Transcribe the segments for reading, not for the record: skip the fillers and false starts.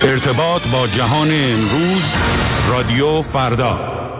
ارتباط با جهان امروز، رادیو فردا.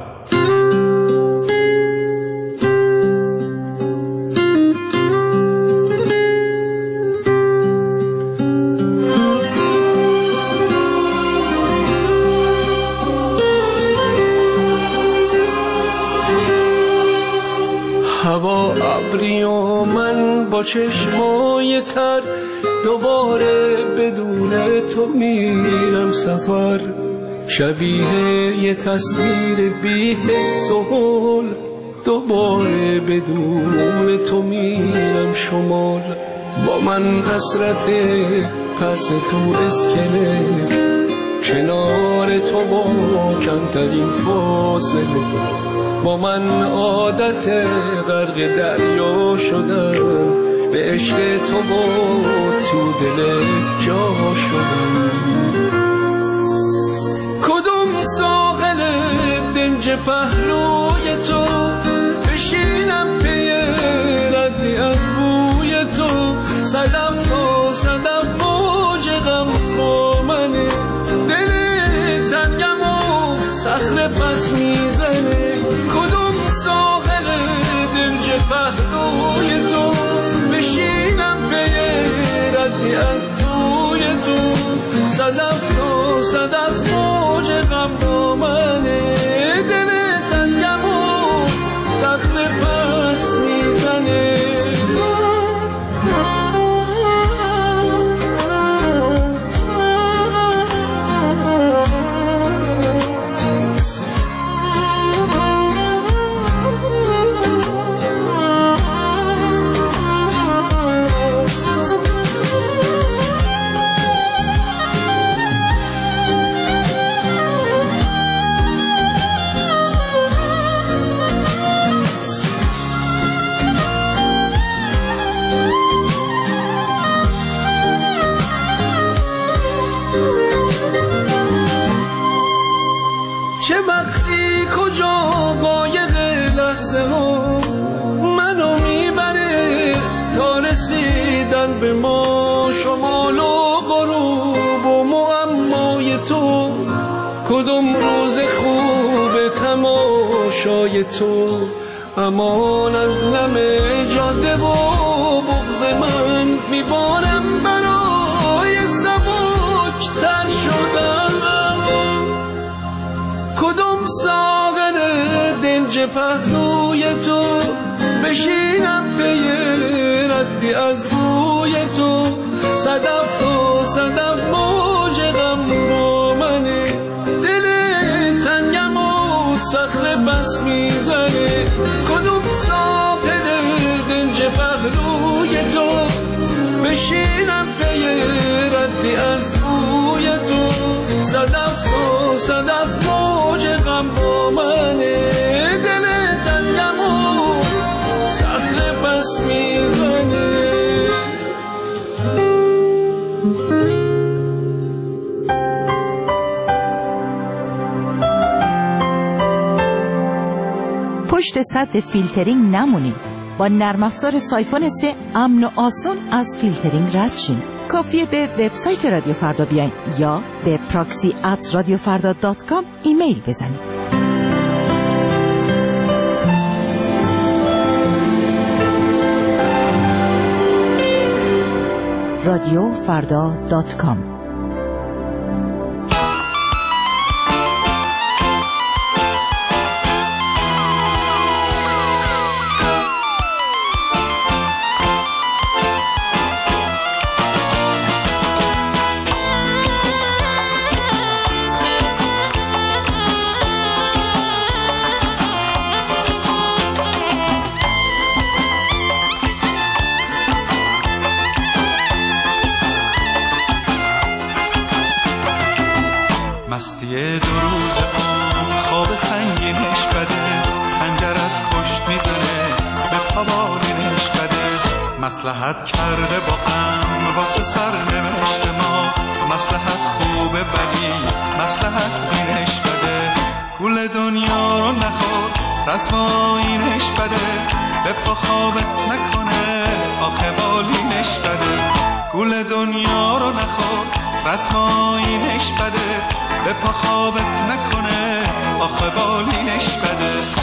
هوا ابری و من با چشمای تر، دوباره بدون تو میرم سفر. شبیه یه تصویر بی حس و حال، دوباره بدون تو میرم شمال. با من حسرت پس تو اسکله، کنار تو با کمترین فاصله. با من عادت غرق دریا شدم، به عشق تو با تو دل جا شدم. کدوم ساحل دنج پهلوی تو، بشینم پی ردی از بوی تو. صدف تا صدف موج غم با منه، دل تنگم و صخره پس میزنه. کدوم ساحل دنج پهلوی تو، بشینم پی ردی از بوی تو. صدف تا صدف موج غم با منه، دل تنگم و صخره پس میزنه. چه وقتی کجا قایق لحظه ها منو میبره تا رسیدن به ما. شمال و غروب و معمای تو، کدوم روز خوب تماشای تو. امان از نم جاده و بغض من، میبارم برای سبک تر شدن. کدوم ساغر دنج پهلوی تو، بشینم پی ردی از بوی تو. صدف تا صدف موج غم با منه، دل تنگم و صخره بس میزنه. کدوم ساغر دنج پهلوی تو، بشینم پی ردی از بوی تو. صدف تا صدف موج غم با منه، دل تنگم و صخره بس میزنه. پشت سد فیلترینگ نمونید. با نرم افزار سایفون 3 امن و آسان از فیلترینگ رد شین. کافیه به وبسایت رادیو فردا بیاین یا به proxy@radiofarda.com ایمیل بزنید. radiofarda.com. مستی دو روز خواب سنگینش بده، خنجر از پشت میزنه به پابالینش بده. مصلحت کرده با هم واسه سرنوشت ما، مصلحت خوبه ولی مصلحت اینش بده. گول دنیا رو نخور رسوایینش بده، به پا خوابت نکنه آخه بالینش بده. گول دنیا رو نخور رسمایینش بده، به پا خوابت نکنه آخه بالینش بده.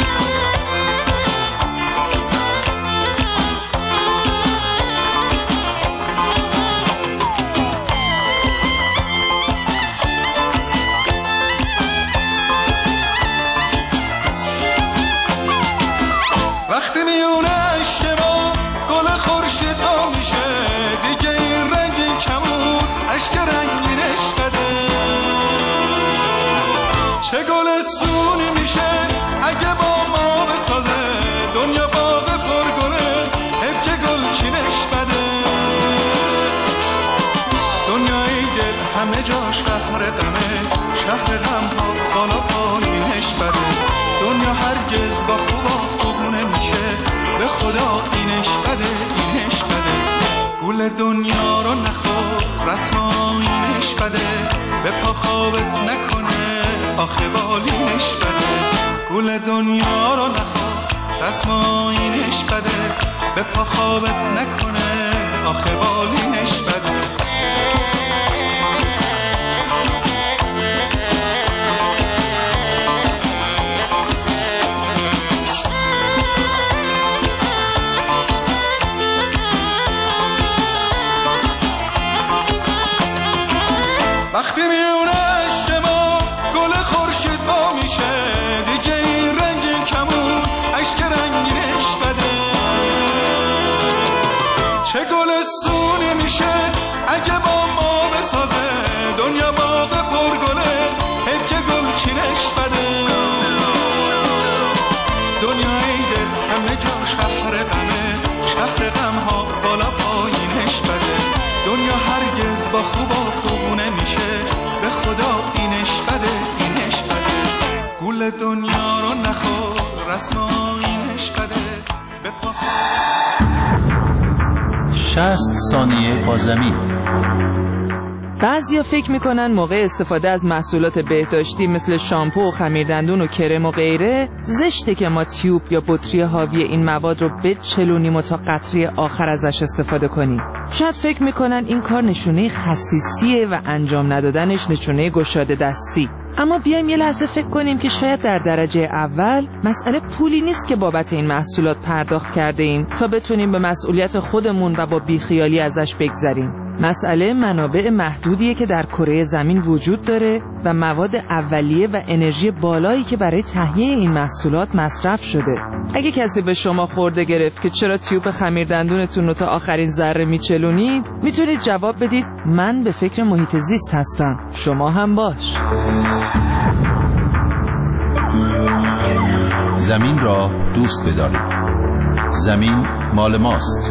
وقتی میونه عشق ما گل خورشید ها میشه، دیگه این رنگی کمون عشق رنگینش بده. چه گل سونی میشه اگه با ما بسازه، دنیا باغ پرگله حیف که گل چینش بده. دنیای دل همه جاش قهر غمه، شهر غم ها بالا پایینش بده. دنیا هرگز با خوبا نمیشه، به خدا اینش بده اینش بده. گل دنیا رو نخور رسمایینش بده، به پا خوابت نکنه آخه بالینش بده. گل دنیا رو نخور رسمایینش بده، به پا خوابت نکنه آخه بالینش بده. وقتی میونه عشق ما گل خورشید وا میشه، دیگه این رنگی کمون عشق رنگینش بده. چه گل سونی میشه اگه با ما بسازه، دنیا باغ پرگله حیف که گل چینش بده. دنیای دل همه جا شهر غمه، شهر غم ها بالا پایینش بده. دنیا هرگز با خوبا نمیشه، به خدا اینش بده اینش بده. گل دنیا رو نخور رسمایینش بده، به پا 60 ثانیه با زمین. بعضیا فکر میکنن موقع استفاده از محصولات بهداشتی مثل شامپو و خمیردندون و کرم و غیره زشته که ما تیوب یا بطری حاوی این مواد رو بچلونیم و تا قطره آخر ازش استفاده کنیم. شاید فکر میکنن این کار نشونه خسیسیه و انجام ندادنش نشونه گشاده دستی. اما بیایم یه لحظه فکر کنیم که شاید در درجه اول مسئله پولی نیست که بابت این محصولات پرداخت کرده ایم تا بتونیم به مسئولیت خودمون و با بیخیالی ازش بگذریم. مسئله منابع محدودیه که در کره زمین وجود داره و مواد اولیه و انرژی بالایی که برای تهیه این محصولات مصرف شده. اگه کسی به شما خورده گرفت که چرا تیوب خمیردندونتون رو تا آخرین ذره میچلونید، میتونید جواب بدید من به فکر محیط زیست هستم، شما هم باش. زمین را دوست بدارید. زمین مال ماست.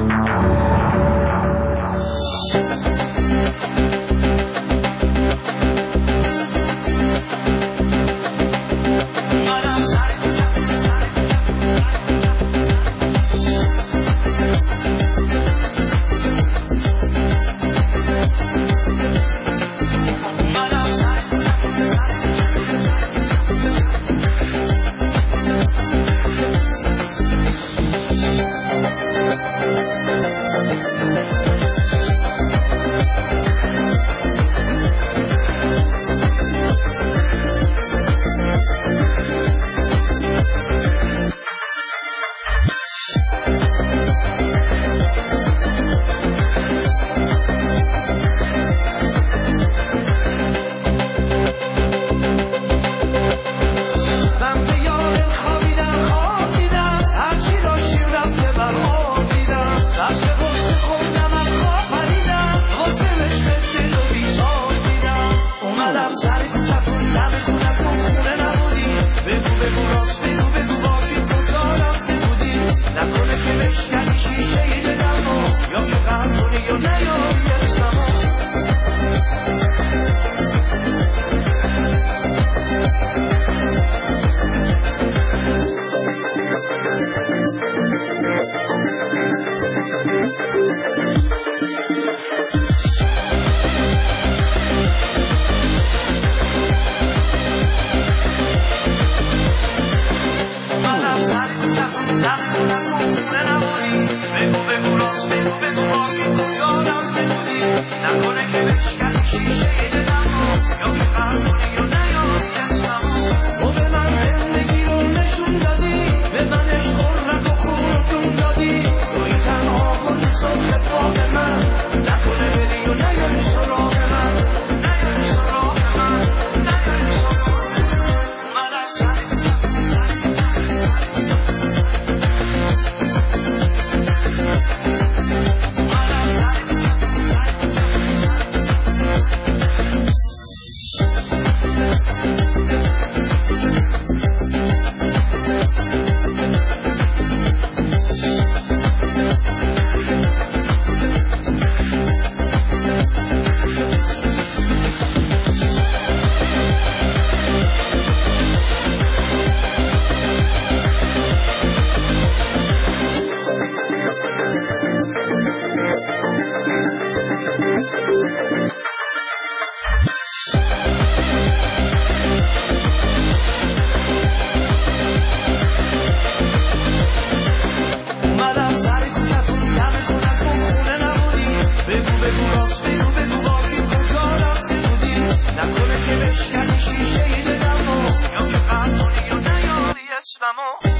بشکنی شیشه دلمو یا که قرمونی یا نیاری اسممو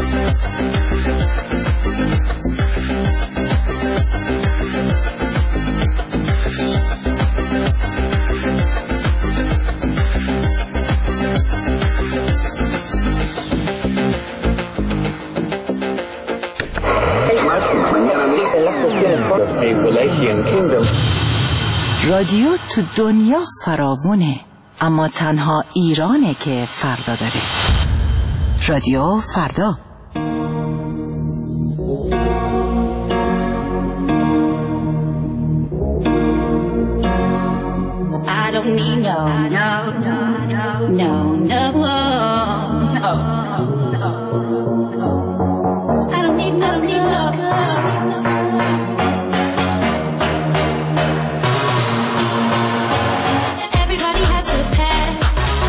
رادیو تو دنیا فراوونه، اما تنها ایرانه که فردا داره. رادیو فردا. I don't need Everybody has a past,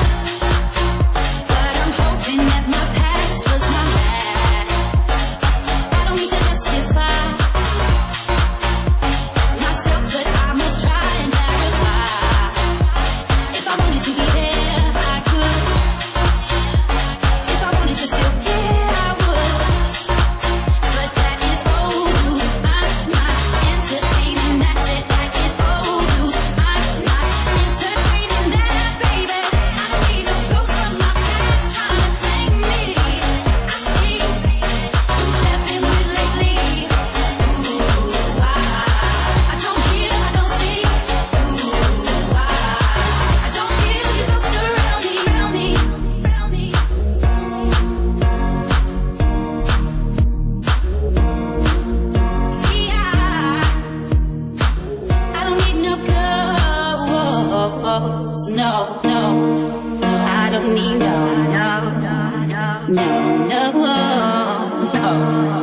but I'm hoping that my past was my last. I don't need to justify myself, but I must try and clarify. If I wanted to be there, I could. If I wanted to still care, I would. But that is old news. I'm not entertaining. That's it. That is old news. I'm not entertaining that, baby. I don't need no ghosts from my past trying to play me. I see who they've been with lately. Ooh, I don't hear, I don't see. Ooh, I don't feel you look around me, around me, around me. See, I don't need no ghosts, no. I don't need no.